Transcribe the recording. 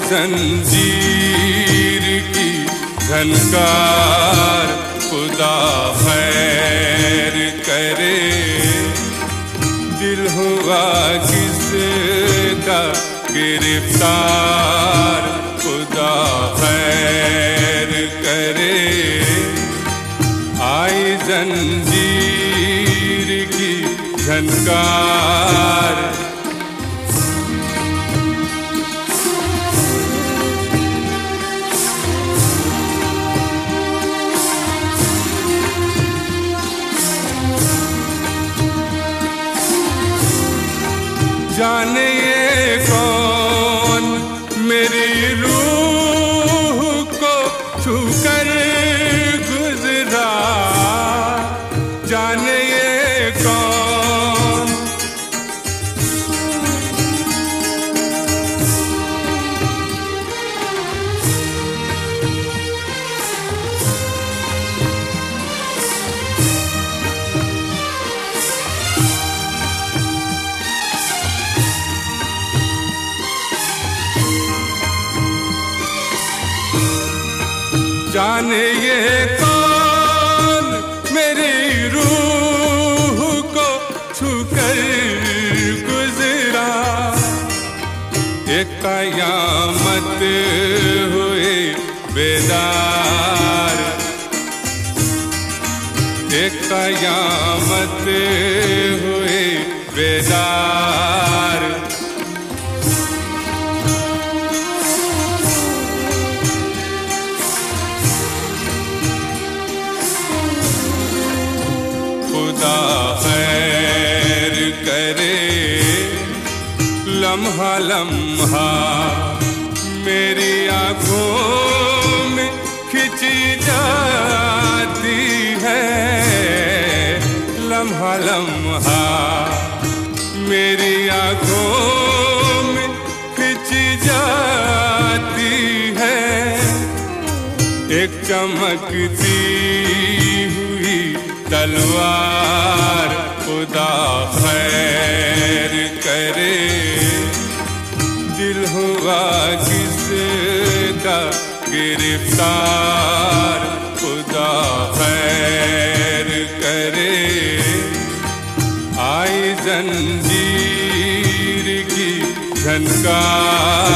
जंजीर की झनकार, खुदा खैर करे। दिल हुआ किसका गिरफ्तार, खुदा खैर करे। आई जंजीर की झनकार, जाने ये कौन मेरी रूह को छूकर गुजरा, जाने ये कौन। जाने ये कौन मेरी रूह को छूकर गुजरा, एक कयामत हुए बेदार, एक कयामत हुए बेदार। खुदा खैर करे। लम्हा लम्हा मेरी आँखों में खिंची जाती है, लम्हा लम्हा मेरी आँखों में खिंची जाती है। एक चमकती हुई तलवार, खुदा खैर करे। दिल हुआ किसका गिरफ्तार, खुदा खैर करे। आई जंजीर की झनकार,